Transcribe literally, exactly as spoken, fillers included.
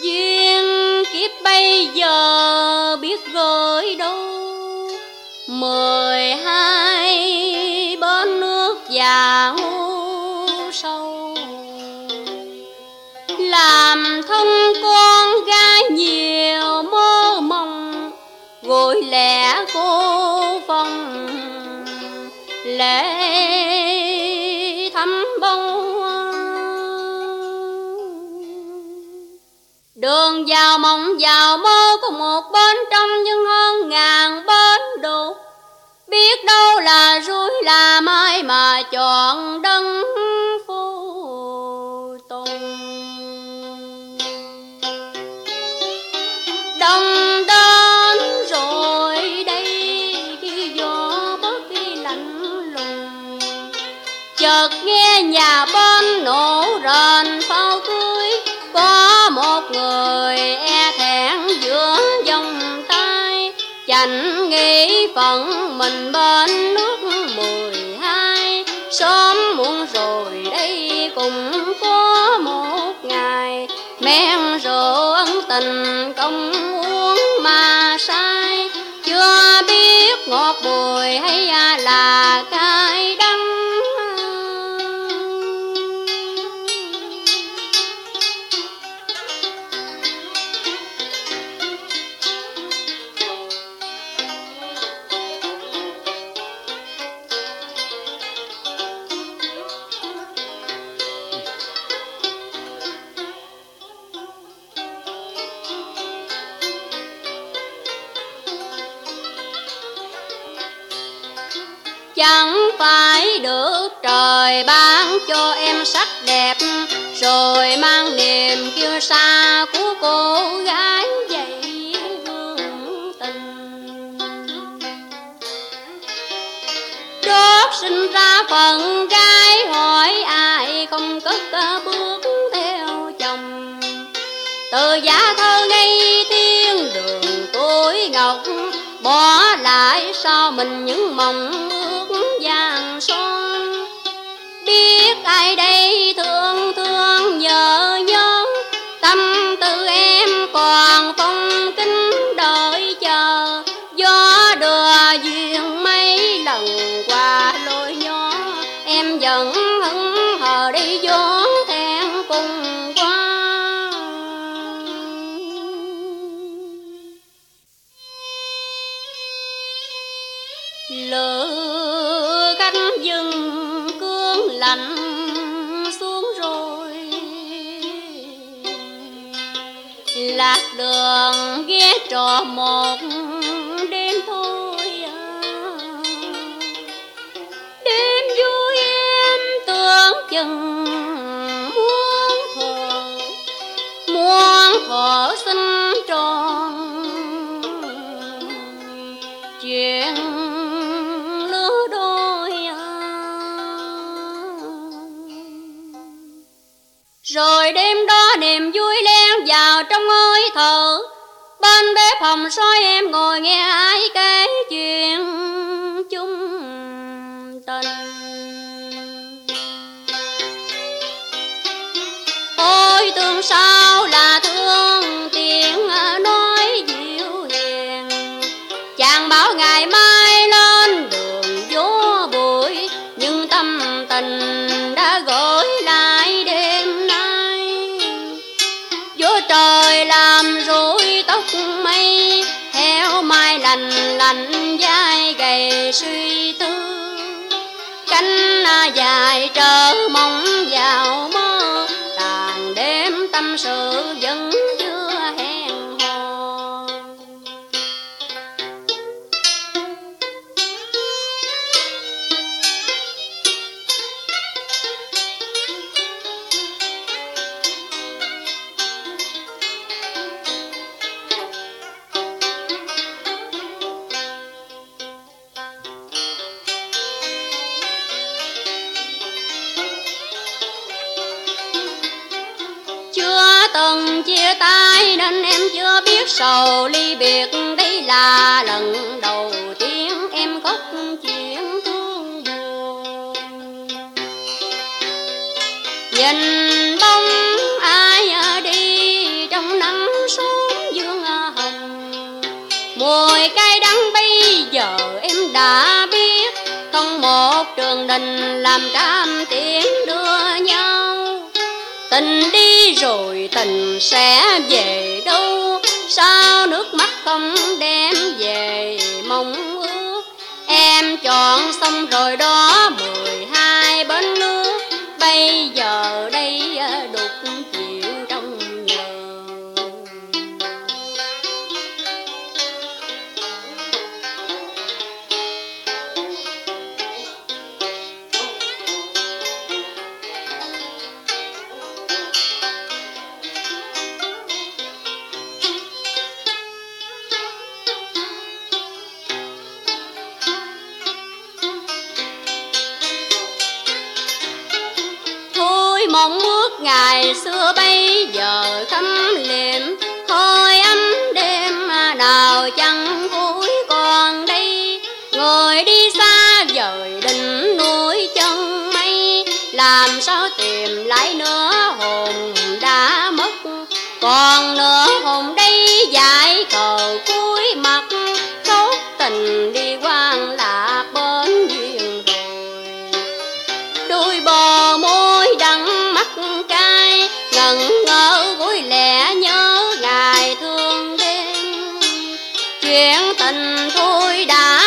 duyên kiếp bây giờ biết gửi đâu, mười hai bên nước vào sâu, làm thân con gái nhiều mơ mộng, gối lẻ cô phòng lệ thăm bông. Đường vào mộng vào mơ có một bên trong nhưng hơn ngàn bên đục, biết đâu là rủi là mai mà chọn đấng phù tùng. Đông đến rồi đây khi gió bớt khi lạnh lùng, chợt nghe nhà bên nổ rền pháo cưới, có một người e thẹn giữa vòng tay, chẳng nghĩ phận mình bên nước mười hai. Sớm muộn rồi đây cũng có một ngày, men rượu ân tình công uống mà say, chưa biết ngọt bùi hay là cay đắng. Chẳng phải được trời ban cho em sắc đẹp, rồi mang niềm kiêu sa của cô gái dậy hương tình. Đốt sinh ra phận gái hỏi ai không cất bước theo chồng, từ giá thơ ngây thiên đường tuổi ngọc, bỏ lại sau mình những mộng vàng son. Biết ai đây thương thương nhớ nhớ, tâm tư em còn phong kính đợi chờ. Gió đưa duyên mấy lần qua lối nhỏ, em vẫn hững hờ đi gió thẹn cùng qua. Lửa cánh rừng cương lạnh xuống rồi, lạc đường ghé trò một đêm thôi à. Đêm vui em tưởng chừng muốn thọ, muốn thọ sinh tròn chuyện lứa đôi à. Rồi đêm đó niềm vui len vào trong hơi thở, bên bếp phòng soi em ngồi nghe ai kể chuyện chung tình. Ôi thương sao là thương tiếng nói dịu hiền, chàng bảo ngày mai lên đường vô bụi, nhưng tâm tình đã gửi lại đêm nay. Gió trời làm rối tóc mây, theo mai lành lành vai gầy suy tư. Cánh dài trở mong vào mơ, tàn đêm tâm sự vẫn chưa hẹn hò. Từng chia tay nên em chưa biết sầu ly biệt, đây là lần đầu tiên em khóc chuyện thương buồn. Nhìn bóng ai đi trong nắng một trường đình làm trăm tiếng đưa nhau. Tình đi rồi tình sẽ về đâu, sao nước mắt không đem về mong ước. Em chọn xong rồi đó mười hai bến nước, bây giờ đây đục chịu trong nhờ. Mong ước ngày xưa bây giờ khâm liệm, thôi ấm đêm nào chẳng vui còn đây. Người đi xa dời đỉnh núi chân mây, làm sao tìm lại nửa hồn đã mất. Còn nửa hồn đây dại khờ cuối mặt, khóc tình đi quan lạc bên duyên rồi. Đôi bờ môi đắng mắt cay, ngẩn ngơ gối lẻ nhớ ngày thương đêm. Chuyện tình thôi đã